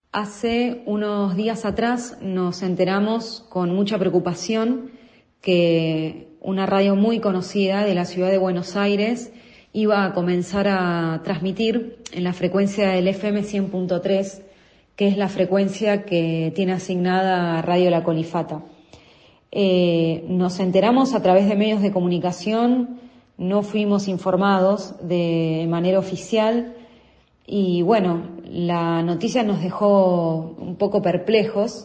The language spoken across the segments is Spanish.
Hace unos días atrás nos enteramos con mucha preocupación que una radio muy conocida de la ciudad de Buenos Aires iba a comenzar a transmitir en la frecuencia del FM 100.3, que es la frecuencia que tiene asignada Radio La Colifata. Nos enteramos a través de medios de comunicación, no fuimos informados de manera oficial y bueno, la noticia nos dejó un poco perplejos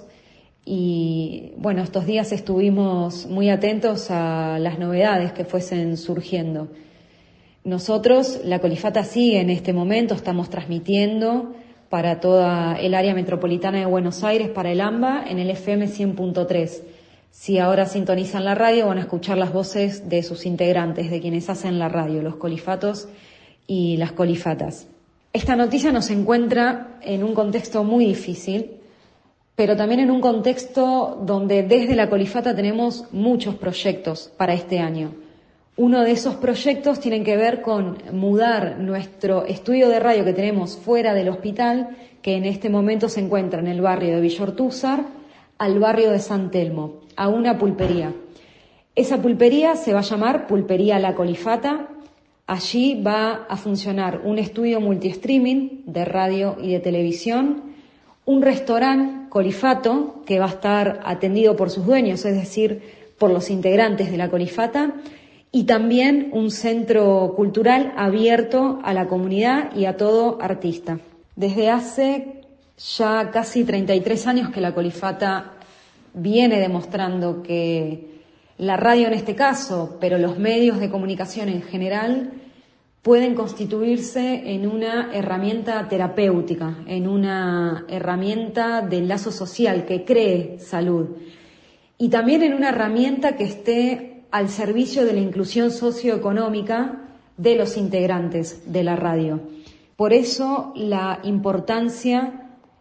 y bueno, estos días estuvimos muy atentos a las novedades que fuesen surgiendo. Nosotros, La Colifata sigue en este momento, estamos transmitiendo para toda el área metropolitana de Buenos Aires, para el AMBA, en el FM 100.3. Si ahora sintonizan la radio van a escuchar las voces de sus integrantes, de quienes hacen la radio, los colifatos y las colifatas. Esta noticia nos encuentra en un contexto muy difícil, pero también en un contexto donde desde La Colifata tenemos muchos proyectos para este año. Uno de esos proyectos tiene que ver con mudar nuestro estudio de radio que tenemos fuera del hospital, que en este momento se encuentra en el barrio de Villa Ortúzar, al barrio de San Telmo, a una pulpería. Esa pulpería se va a llamar Pulpería La Colifata. Allí va a funcionar un estudio multi-streaming de radio y de televisión, un restaurante colifato que va a estar atendido por sus dueños, es decir, por los integrantes de La Colifata, y también un centro cultural abierto a la comunidad y a todo artista. Desde hace ya casi 33 años que La Colifata viene demostrando que la radio en este caso, pero los medios de comunicación en general, pueden constituirse en una herramienta terapéutica, en una herramienta del lazo social que cree salud y también en una herramienta que esté al servicio de la inclusión socioeconómica de los integrantes de la radio. Por eso la importancia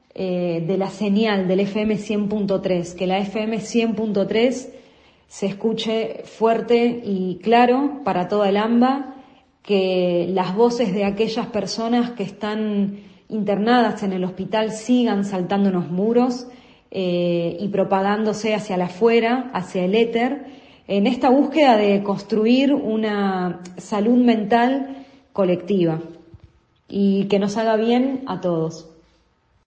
de la señal del FM 100.3, que la FM 100.3 se escuche fuerte y claro para toda el AMBA, que las voces de aquellas personas que están internadas en el hospital sigan saltando los muros y propagándose hacia la afuera, hacia el éter, en esta búsqueda de construir una salud mental colectiva y que nos haga bien a todos.